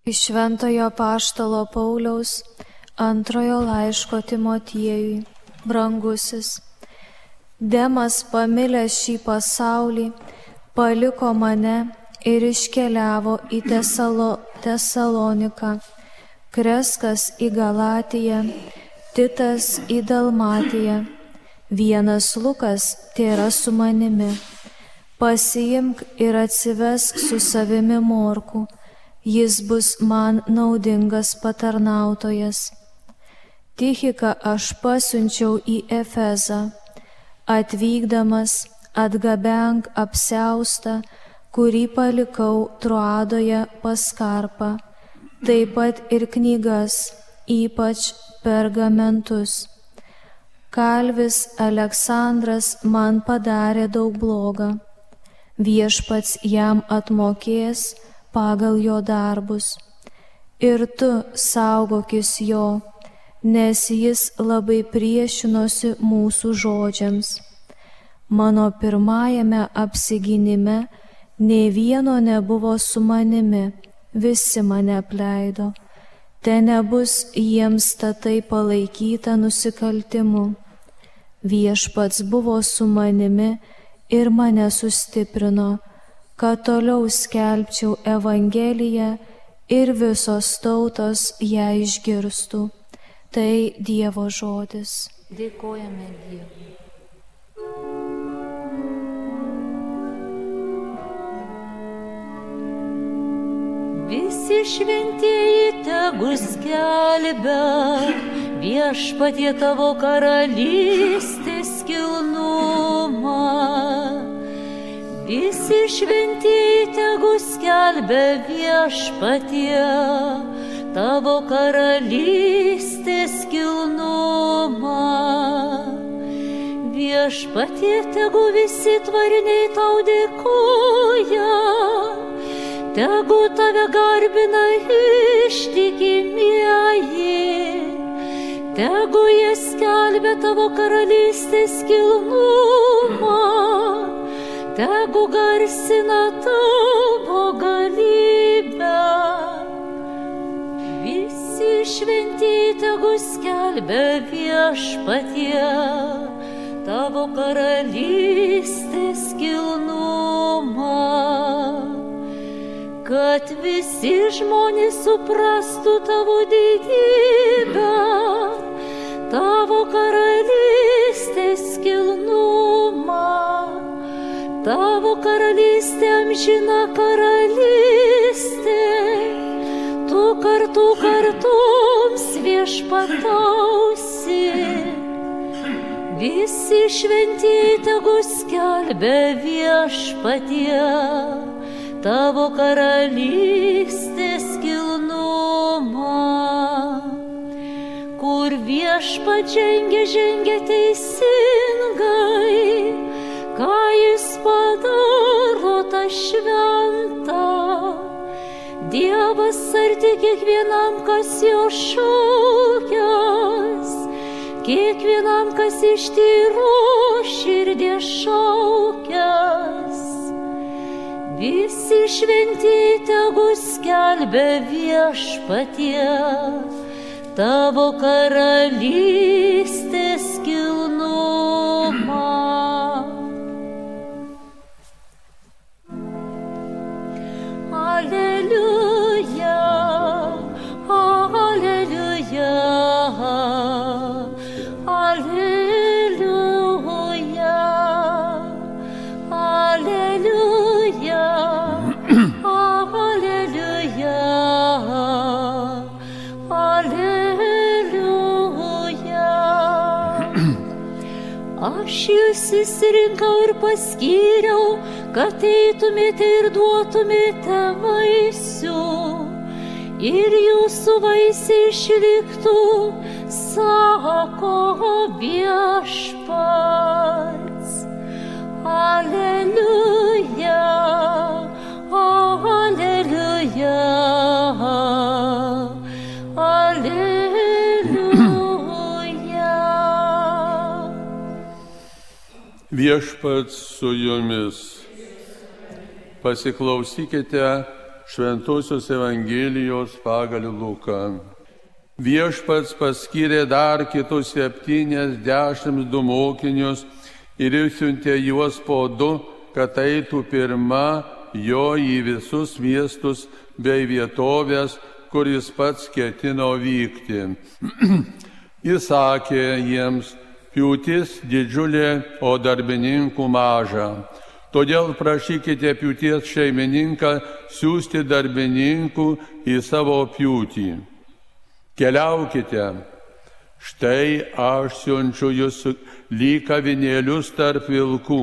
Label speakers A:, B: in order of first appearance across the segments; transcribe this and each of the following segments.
A: Iš Šventojo Apaštalo Pauliaus antrojo laiško Timotiejui. Brangusis, Demas, pamilęs šį pasaulį, paliko mane ir iškeliavo į Tesaloniką, Kreskas į Galatiją, Titas į Dalmatiją. Vienas Lukas tėra su manimi. Pasiimk ir atsivesk su savimi Morkų, jis bus man naudingas patarnautojas. Tichiką aš pasiunčiau į Efezą. Atvykdamas atgabenk apsiaustą, kurį palikau Troadoje pas Karpą, taip pat ir knygas, ypač pergamentus. Kalvis Aleksandras man padarė daug bloga. Viešpats jam atmokės pagal jo darbus. Ir tu saugokis jo, nes jis labai priešinosi mūsų žodžiams. Mano pirmajame apsigynime nė vieno nebuvo su manimi, visi mane apleido. Te nebus jiems tatai palaikyta nusikaltimu. Viešpats buvo su manimi ir mane sustiprino, kad toliau skelbčiau Evangeliją ir visos tautos ją išgirstų. Tai Dievo žodis.
B: Dėkojame Dievui. Visi šventieji tegu skelbia Viešpatie tavo karalystės kilnumą. Visi šventieji tegu skelbia Viešpatie tavo karalystės kilnumą. Viešpatie tegu visi tvariniai tau dėkoja, tegu tave garbina ištikimieji, tegu jie skelbia tavo karalystės kilnumą, tegu garsina tavo galybę. Visi šventieji tegu skelbia Viešpatie tavo karalystės kilnumą, kad visi žmonės suprastų tavo didybę, tavo karalystės kilnumą, tavo karalystė amžina karalystė, tu kartų kartoms viešpatausi. Visi šventieji tegu skelbia Viešpatie tavo karalystės kilnumą. Kur Viešpats žengia teisingai, ką jis padaro tą šventą. Dievas arti kiekvienam, kas jo šaukias, kiekvienam, kas iš tyros širdies šaukias. Visi šventieji tegu skelbia Viešpatie tavo karalystės kilnumą. Aleliuja, aleliuja, aleliuja, aleliuja, aleliuja, aleliuja. Aš jūs išsirinkau ir paskyriau, kad eitumėte ir duotumėte vaisių, ir jūsų vaisiai išliktų, sako Viešpats. Aleliuja, aleliuja, aleliuja.
C: Viešpats su jumis. Pasiklausykite Šventosios Evangelijos pagal Luką. Viešpats paskyrė dar kitus 72 mokinius ir išsiuntė juos po 2, kad eitų pirma jo į visus miestus bei vietovės, kur jis pats ketino vykti. Jis sakė jiems: pjūtis didžiulė, o darbininkų maža. Todėl prašykite pjūties šeimininką siųsti darbininkų į savo pjūtį. Keliaukite, štai aš siunčiu jūs lyg avinėlius tarp vilkų.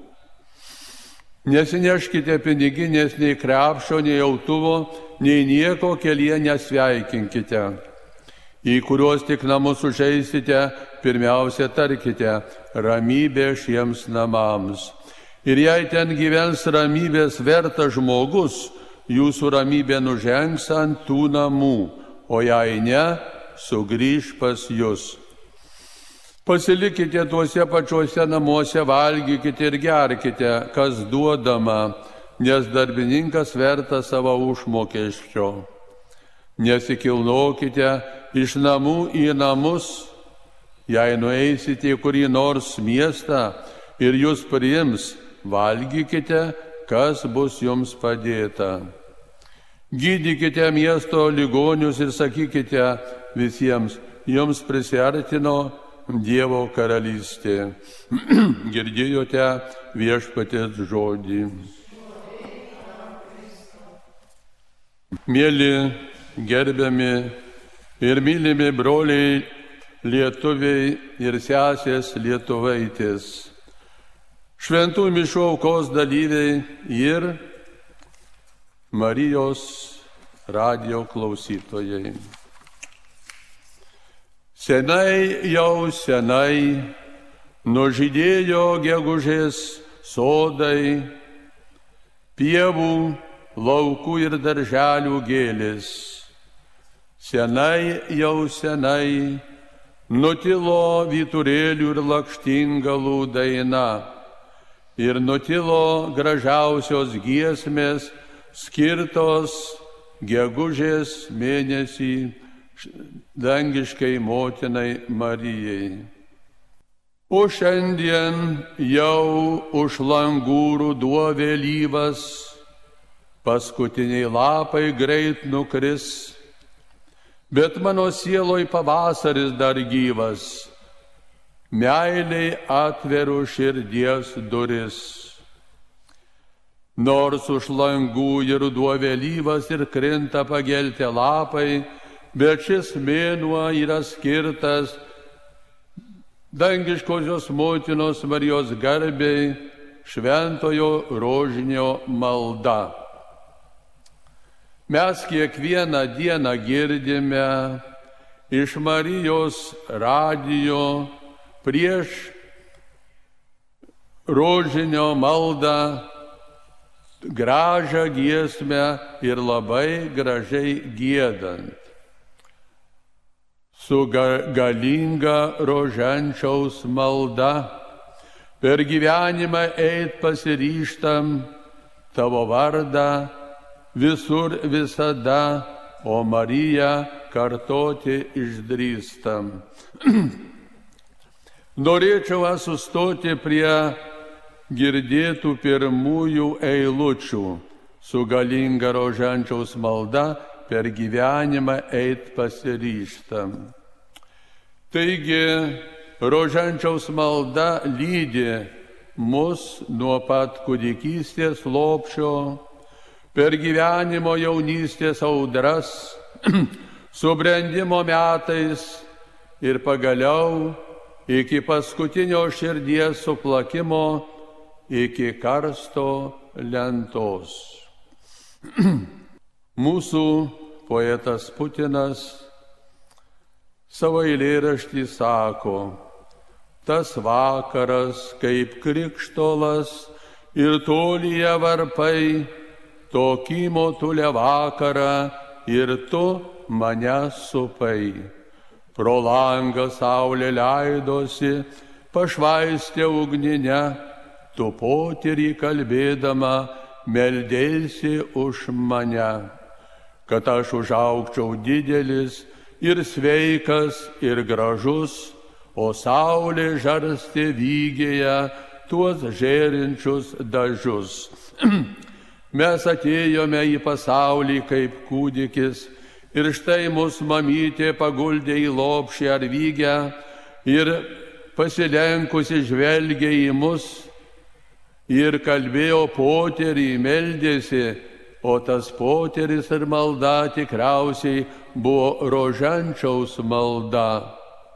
C: Nesineškite piniginės nei krepšio, nei autuvo, nei nieko kelyje nesveikinkite. Į kuriuos tik namus užeisite, pirmiausia tarkite: ramybė šiems namams. Ir jei ten gyvens ramybės vertas žmogus, jūsų ramybė nužengs ant tų namų, o jei ne, sugrįš pas jūs. Pasilikite tuose pačiuose namuose, valgykite ir gerkite, kas duodama, nes darbininkas vertas savo užmokesčio. Nesikilnokite iš namų į namus. Jei nueisite į kurį nors miestą ir jūs priims, valgykite, kas bus jums padėta. Gydykite miesto ligonius ir sakykite visiems: jums prisiartino Dievo karalystė. Girdėjote Viešpaties žodį. Mėly, gerbiami ir mylimi broliai lietuviai ir sesės lietuvaitės, šventų mišių aukos dalyviai ir Marijos radijo klausytojai. Senai, jau senai, nužydėjo gegužės sodai, pievų, laukų ir darželių gėlės. Senai, jau senai, nutilo vyturėlių ir lakštingalų daina ir nutilo gražiausios giesmės skirtos gegužės mėnesį dangiškai motinai Marijai. O šiandien jau už langų ruduo vėlyvas, paskutiniai lapai greit nukris, bet mano sieloj pavasaris dar gyvas, meiliai atveru širdies duris. Nors už langų ir ruduo vėlyvas ir krinta pageltę lapai, bet šis mėnuo yra skirtas dangiškosios motinos Marijos garbei, šventojo rožinio malda. Mes kiekvieną dieną girdime iš Marijos radijo prieš rožinio maldą gražią giesmę ir labai gražiai giedant. Su galinga rožančiaus malda per gyvenimą eit pasiryžtam, tavo vardą visur visada, o Mariją kartoti išdrįstam. Norėčiau sustoti prie girdėtų pirmųjų eilučių. Su galinga rožančiaus malda per gyvenimą eit pasiryžtam. Taigi, rožančiaus malda lydi mus nuo pat kūdikystės lopšio, per gyvenimo jaunystės audras, subrendimo metais ir pagaliau iki paskutinio širdies suplakimo, iki karsto lentos. Mūsų poetas Putinas savo eilėraštį sako: tas vakaras kaip krikštolas ir tolyje varpai, tokį motulę vakarą ir tu mane supai. Pro langą saulė leidosi, pašvaistė ugninę, tu potyrį kalbėdama meldėsi už mane. kad aš užaugčiau didelis ir sveikas ir gražus, o saulė žarstė vygėje tuos žėrinčius dažus. Mes atėjome į pasaulį kaip kūdikis ir štai mus mamytė paguldė į lopšį ar vygę ir pasilenkusi žvelgė į mus ir kalbėjo poterį, meldėsi, o tas poteris ir malda tikriausiai buvo rožančiaus malda.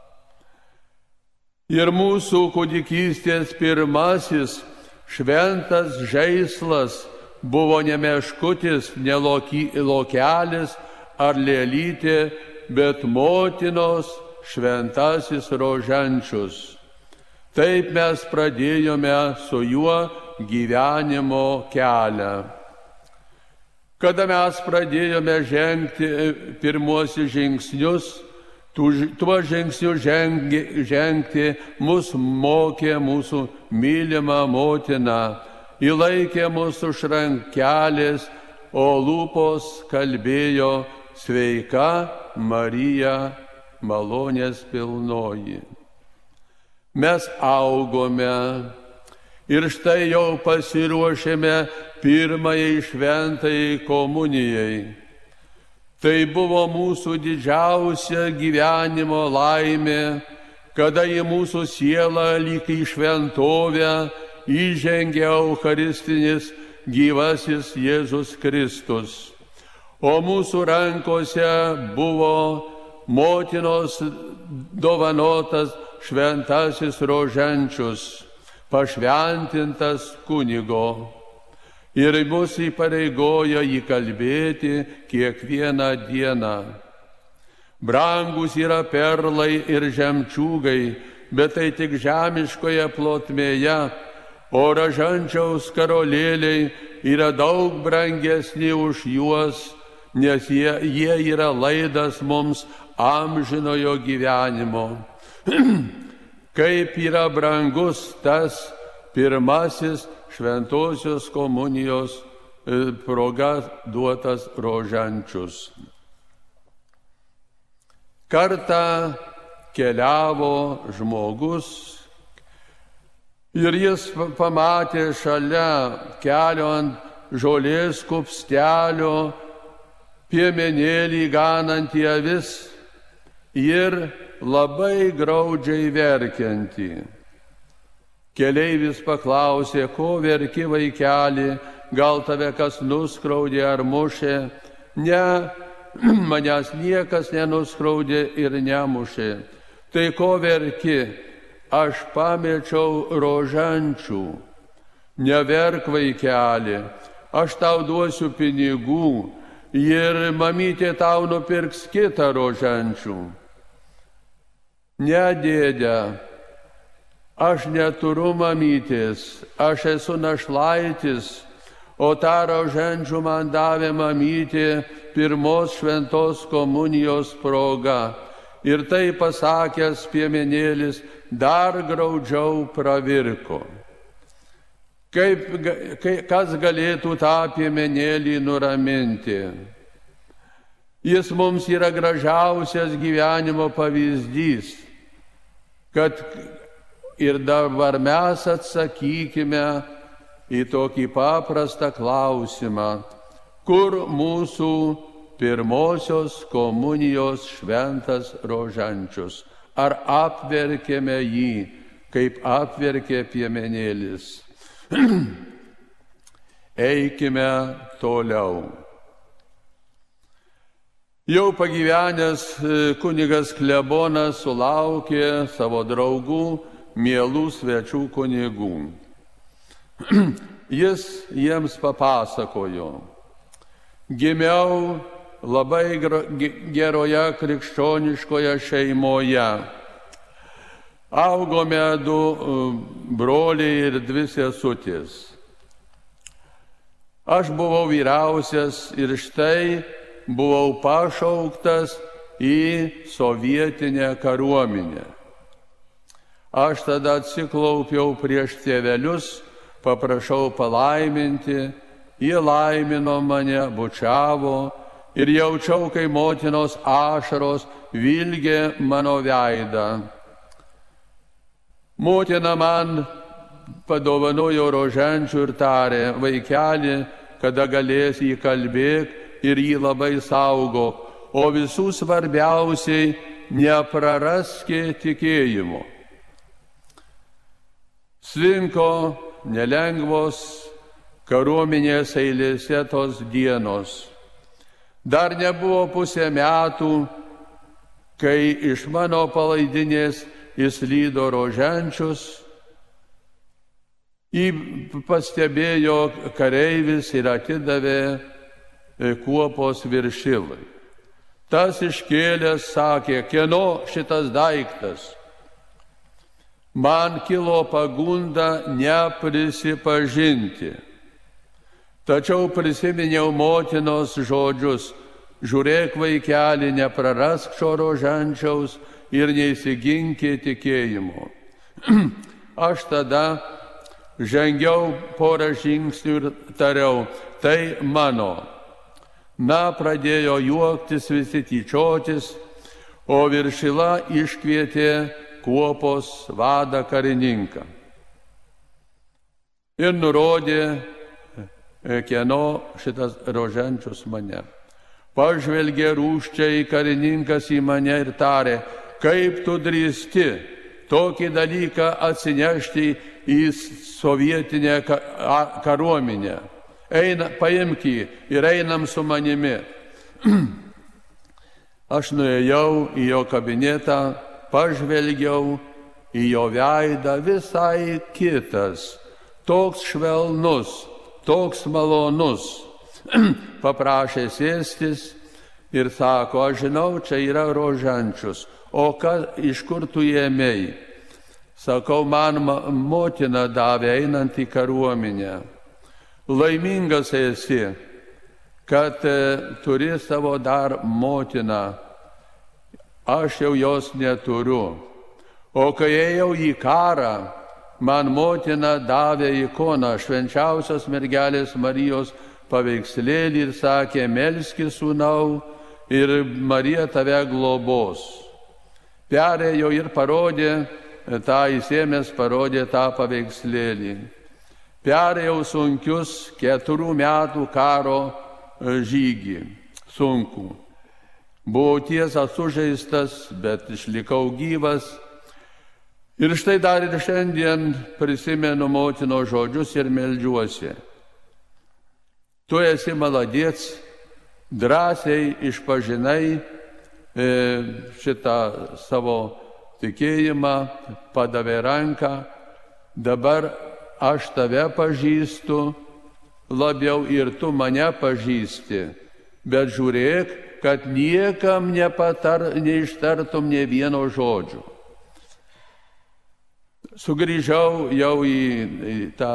C: Ir mūsų kūdikystės pirmasis šventas žaislas buvo ne meškutis, ne lokelis ar lėlytė, bet motinos šventasis rožančius. Taip mes pradėjome su juo gyvenimo kelią. Kada mes pradėjome žengti pirmuosius žingsnius, tuo žingsniu žengti mus mokė mūsų mylima motina, įlaikė mūsų už rankelės, o lūpos kalbėjo: sveika Marija, malonės pilnoji. Mes augome ir štai jau pasiruošėme pirmajai šventajai komunijai. Tai buvo mūsų didžiausia gyvenimo laimė, kada į mūsų sielą lyg į šventovę įžengė eucharistinis gyvasis Jėzus Kristus. O mūsų rankose buvo motinos dovanotas šventasis rožančius, pašventintas kunigo. Ir mus įpareigoja jį kalbėti kiekvieną dieną. Brangus yra perlai ir žemčiūgai, bet tai tik žemiškoje plotmėje, o rožančiaus karolėliai yra daug brangesni už juos, nes jie yra laidas mums amžinojo gyvenimo. Kaip yra brangus tas pirmasis šventosios komunijos proga duotas rožančius. Kartą keliavo žmogus ir jis pamatė šalia kelio ant žolės kupstelio piemenėlį ganantį avis ir labai graudžiai verkiantį. Keleivis paklausė: ko verki, vaikeli, gal tave kas nuskraudė ar mušė? Ne, manęs niekas nenuskraudė ir nemušė. Tai ko verki? Aš pamečiau rožančių. Neverk, vaikeli, aš tau duosiu pinigų ir mamytė tau nupirks kitą rožančių. Ne, dėde, aš neturiu mamytės, aš esu našlaitis, o tą rožančių man davė mamytė pirmos šventos komunijos proga. Ir tai pasakęs piemenėlis dar graudžiau pravirko. Kas galėtų tą piemenėlį nuraminti? Jis mums yra gražiausias gyvenimo pavyzdys, kad ir dabar mes atsakykime į tokį paprastą klausimą: kur mūsų pirmosios komunijos šventas rožančius? Ar apverkėme jį, kaip apverkė piemenėlis? Eikime toliau. Jau pagyvenęs kunigas klebonas sulaukė savo draugų, mielų svečių kunigų. Jis jiems papasakojo: gimiau labai geroje krikščioniškoje šeimoje. Augome du broliai ir dvi sesutės. Aš buvau vyriausias ir štai buvau pašauktas į sovietinę kariuomenę. Aš tada atsiklaupiau prieš tėvelius, paprašau palaiminti, jie laimino mane, bučiavo ir jaučiau, kai motinos ašaros vilgė mano veidą. Motina man padovanojo rožančių ir tarė: vaikeli, kada galėsi įkalbėk ir jį labai saugok, o visų svarbiausiai nepraraski tikėjimo. Slinko nelengvos kariuomenės eilėse tos dienos. Dar nebuvo pusę metų, kai iš mano palaidinės išslydo rožančius. Jį pastebėjo kareivis ir atidavė kuopos viršilui. Tas iškėlęs sakė: kieno šitas daiktas? Man kilo pagunda neprisipažinti. Tačiau prisiminiau motinos žodžius: žiūrėk, vaikeli, neprarask šio rožančiaus ir neįsiginki tikėjimo. Aš tada žengiau porą žingsnių ir tariau: tai mano. Na, pradėjo juoktis, visi tyčiotis, o viršila iškvietė kuopos vadą karininką ir nurodė, kieno šitas rožančius mane. Pažvelgė rūsčiai karininkas į mane ir tarė: kaip tu drįsti tokį dalyką atsinešti į sovietinę kariuomenę? Paimk jį ir einam su manimi. Aš nuėjau į jo kabinetą, pažvelgiau į jo veidą, visai kitas, toks švelnus, toks malonus. Paprašė sėstis ir sako: aš žinau, čia yra rožančius, o iš kur tu ėmei? Sakau: man motina davė einant į kariuomenę. Laimingas esi, kad turi savo dar motiną. Aš jau jos neturiu. O kai ėjau į karą, man motina davė ikoną, švenčiausios mergelės Marijos paveikslėlį ir sakė: melskis sūnau ir Marija tave globos. Perėjo ir parodė, tą įsėmęs parodė tą paveikslėlį. Perėjau sunkius 4 metų karo žygį, sunkų. Buvau tiesa sužeistas, bet išlikau gyvas. Ir štai dar ir šiandien prisimenu motino žodžius ir meldžiuosi: tu esi maladėc, drąsiai išpažinai šitą savo tikėjimą, padavė ranką, dabar aš tave pažįstu labiau ir tu mane pažįsti, bet žiūrėk, kad niekam neištartum nė vieno žodžio. Sugrįžau jau į tą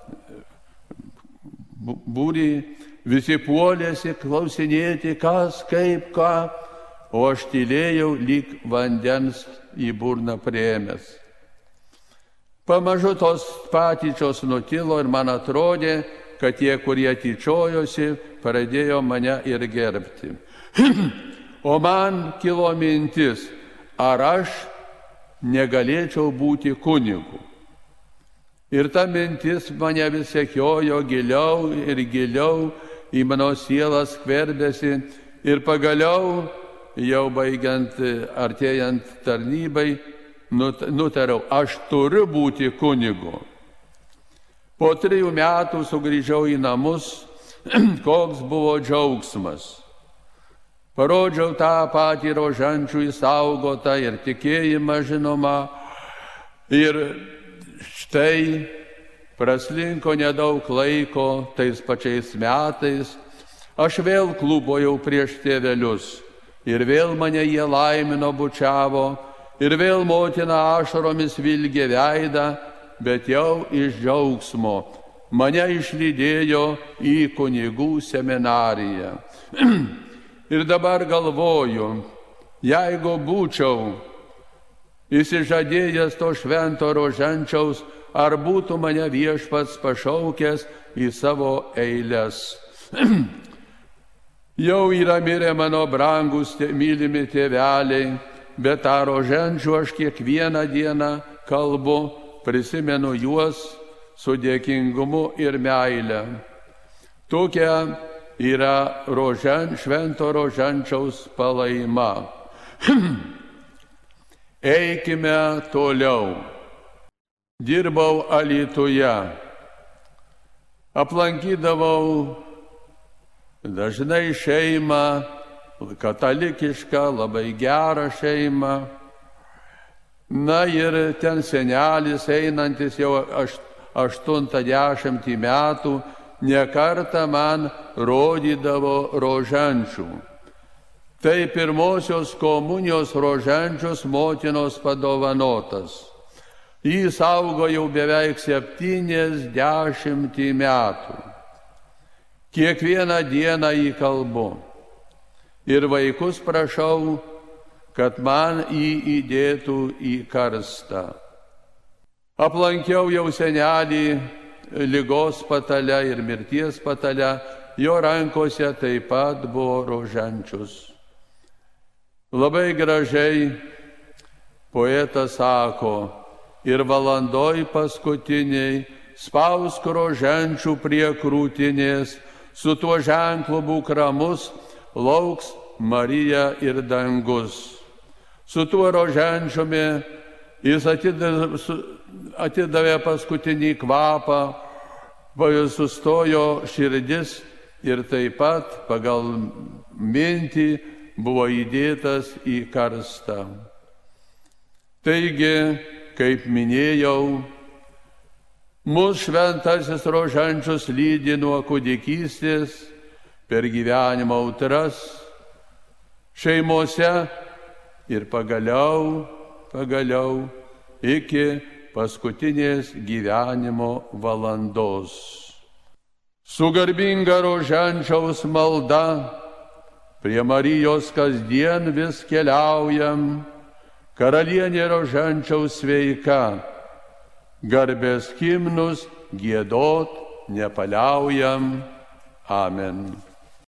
C: būrį, visi puolėsi klausinėti, kas, kaip, ką, o aš tylėjau lyg vandens į burną priėmęs. Pamažu tos patyčios nutilo ir man atrodė, kad tie, kurie tyčiojosi, pradėjo mane ir gerbti. O man kilo mintis, ar aš negalėčiau būti kunigu. Ir ta mintis mane vis sekiojo giliau ir giliau, į mano sielą skverbėsi ir pagaliau, jau baigiant, artėjant tarnybai, nutariau, aš turiu būti kunigu. Po 3 metų sugrįžau į namus, koks buvo džiaugsmas. Parodžiau tą patį rožančių įsaugotą ir tikėjimą žinomą. Ir štai praslinko nedaug laiko, tais pačiais metais, aš vėl klūpojau prieš tėvelius. Ir vėl mane jie laimino, bučiavo. Ir vėl motina ašaromis vilgė veidą, bet jau iš džiaugsmo. Mane išlydėjo į kunigų seminariją. Ir dabar galvoju, jeigu būčiau įsižadėjęs to švento rožančiaus, ar būtų mane viešpats pašaukęs į savo eiles. Jau yra mirę mano brangus mylimi tėveliai, bet tą roženčių aš kiekvieną dieną kalbu, prisimenu juos su dėkingumu ir meile. Tokia yra švento roženčiaus palaima. Eikime toliau. Dirbau Alytuje. Aplankydavau dažnai šeimą, katalikišką, labai gerą šeimą. Na ir ten senelis einantis jau 80 metų nekartą man rodydavo roženčių. Tai pirmosios komunijos roženčius motinos padovanotas. Jį saugo jau beveik 70 metų. Kiekvieną dieną jį kalbu. Ir vaikus prašau, kad man jį įdėtų į karstą. Aplankiau jau senelį ligos patale ir mirties patale, jo rankose taip pat buvo roženčius. Labai gražiai poetas sako, ir valandoj paskutiniai spausk roženčių prie krūtinės, su tuo ženklu būk ramus, lauks Marija ir dangus. Su tuo roženčiumi jis atidavė paskutinį kvapą, sustojo širdis ir taip pat pagal mintį buvo įdėtas į karstą. Taigi, kaip minėjau, mūsų šventasis roženčius lydi nuo kūdikystės per gyvenimo audras, šeimose ir pagaliau iki paskutinės gyvenimo valandos. Su garbinga roženčiaus malda prie Marijos kasdien vis keliaujam, karalienė roženčiaus sveika, garbės himnus giedot nepaliaujam. Amen.